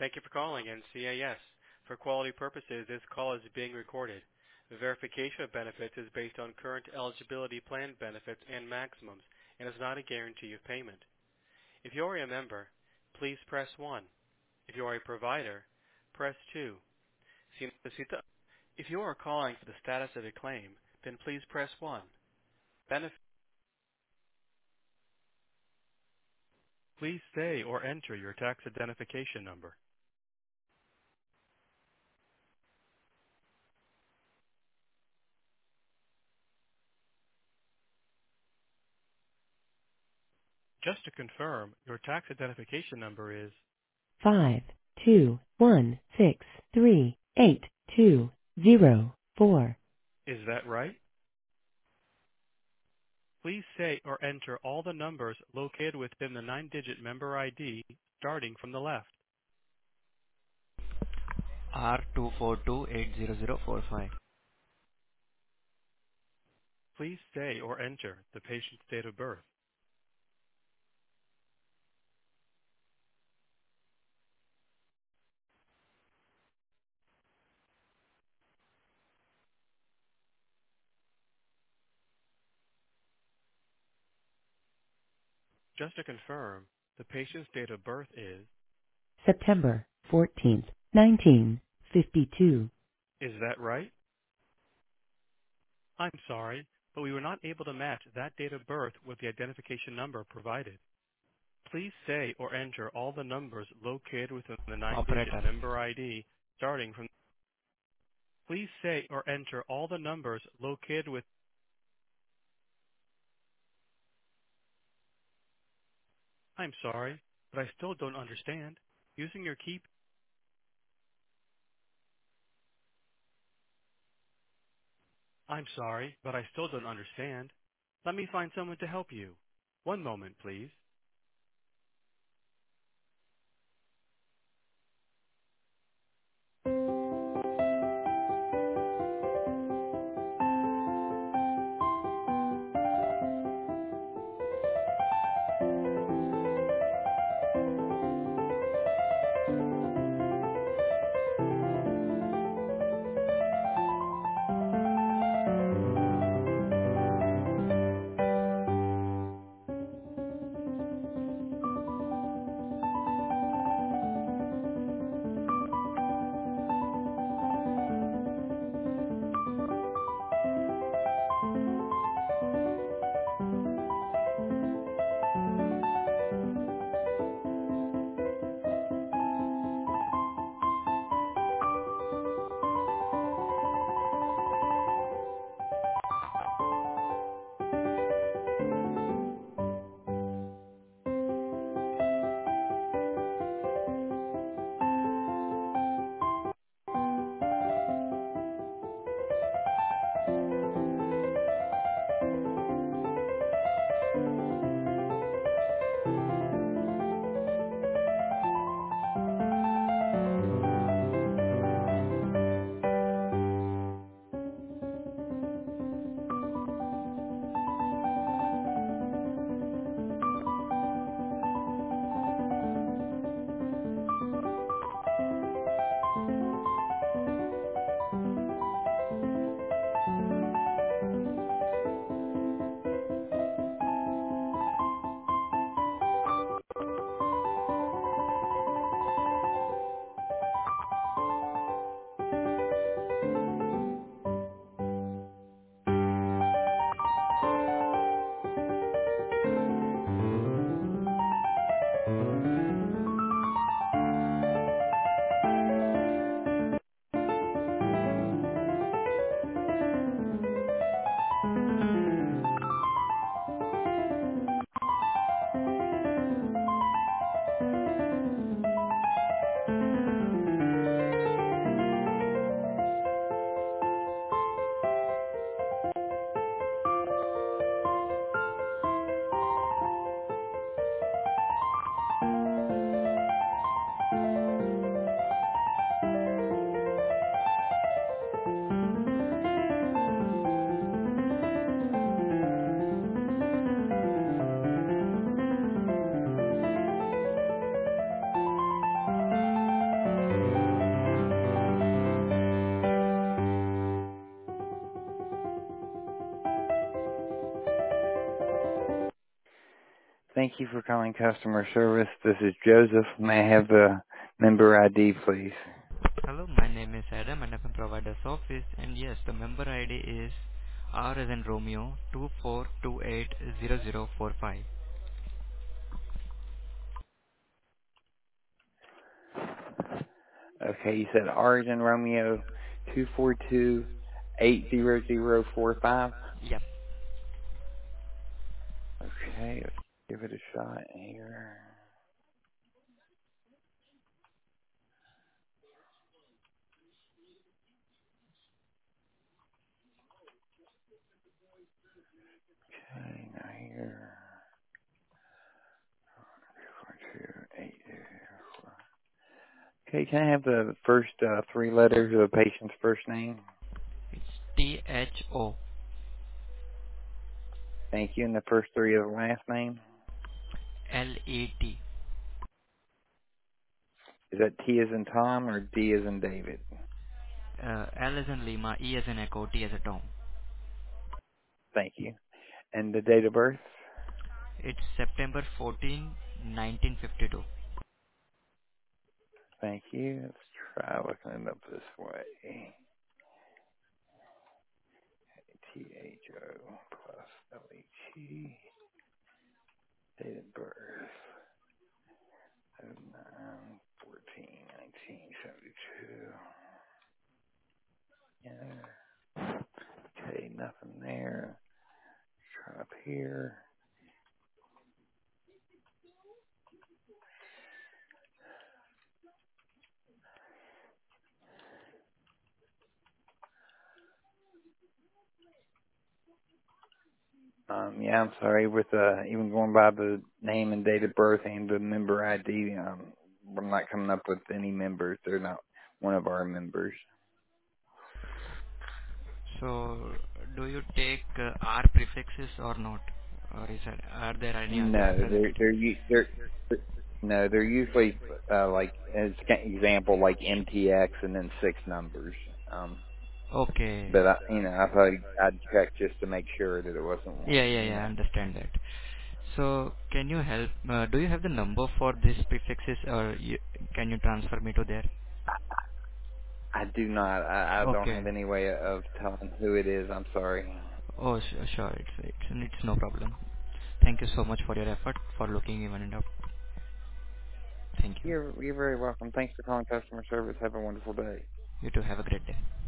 Thank you for calling NCAS. For quality purposes, this call is being recorded. The verification of benefits is based on current eligibility plan benefits and maximums and is not a guarantee of payment. If you are a member, please press 1. If you are a provider, press 2. If you are calling for the status of a claim, then please press 1. Benefit. Please say or enter your tax identification number. Just to confirm, your tax identification number is 521638204. Is that right? Please say or enter all the numbers located within the 9-digit member ID starting from the left. R242800045. Please say or enter the patient's date of birth. Just to confirm, the patient's date of birth is September 14th, 1952. that right? I'm sorry, but we were not able to match that date of birth with the identification number provided. Please say or enter all the numbers located within the 9-digit Operator. member ID starting from. Please say or enter all the numbers located with. I'm sorry, but I still don't understand. Using your key. I'm sorry, but I still don't understand. Let me find someone to help you. One moment, please. Thank you for calling customer service. This is Joseph. May I have the member ID, please? Hello, my name is Adam and I'm from provider's office, and yes, the member ID is R as in Romeo 24280045. Okay, you said Origin Romeo 242-80045. Yep. Okay, let's give it a shot here. Okay, now here. 242-80045. Okay, can I have the first three letters of the patient's first name? It's THOLAT. Thank you. And the first three of the last name? Is that T as in Tom or D as in David? L as in Lima, E as in Echo, T as in Tom. Thank you. And the date of birth? It's September 14, 1952. Thank you. Let's try looking it up this way. THO plus LHE. Date of birth. 9/14/1972. Yeah. Okay, nothing there. Try up here. Yeah, I'm sorry. With even going by the name and date of birth and the member ID, we're not coming up with any members. They're not one of our members. So, do you take R prefixes or not? Or are there any other No, representatives? they're usually like as example like MTX and then six numbers. Okay. But I thought I'd check just to make sure that it wasn't Yeah, one. yeah, yeah, I understand that. So, can you help, do you have the number for these prefixes, or can you transfer me to there? I do not. I don't Okay. have any way of telling who it is. I'm sorry. Oh, sure, it's no problem. Thank you so much for your effort, for looking even it up. Thank you. You're very welcome. Thanks for calling customer service. Have a wonderful day. You too, have a great day.